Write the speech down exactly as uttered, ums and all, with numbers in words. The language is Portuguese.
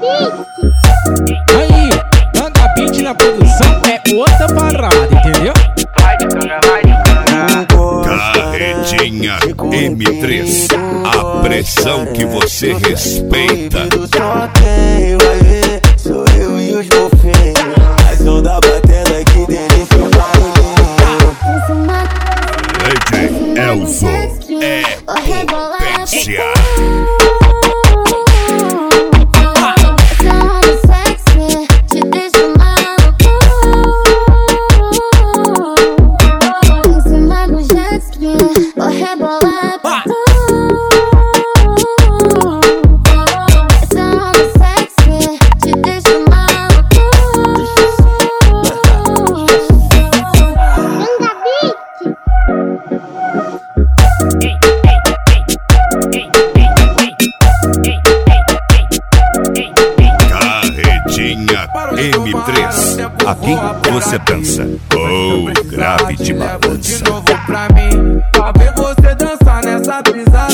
Aí, Tanga Beat na produção é outra parada, entendeu? Carretinha M três, a pressão que você respeita. Só quem vai ver sou eu e os golfinhos. A som da batendo aqui delícia o barulhinho. D J Elzo é potência. M três, aqui você dança. Oh, grave de balança. De novo pra mim, pra ver você dançar nessa pisada.